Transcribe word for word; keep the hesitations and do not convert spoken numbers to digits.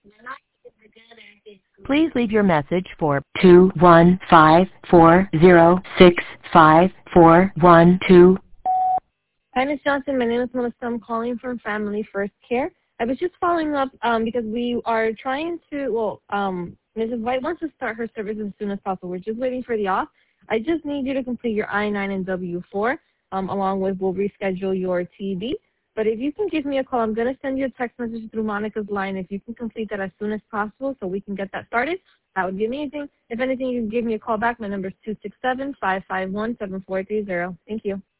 Please leave your message for two one five four zero six five four one two. Hi, Miz Johnson. My name is Melissa. I'm calling from Family First Care. I was just following up um, because we are trying to, well, um, Missus White wants to start her service as soon as possible. We're just waiting for the off. I just need you to complete your I nine and W four, um, along with we'll reschedule your T B. But if you can give me a call, I'm going to send you a text message through Monica's line. If you can complete that as soon as possible so we can get that started, that would be amazing. If anything, you can give me a call back. My number is two six seven, five five one, seven four three zero. Thank you.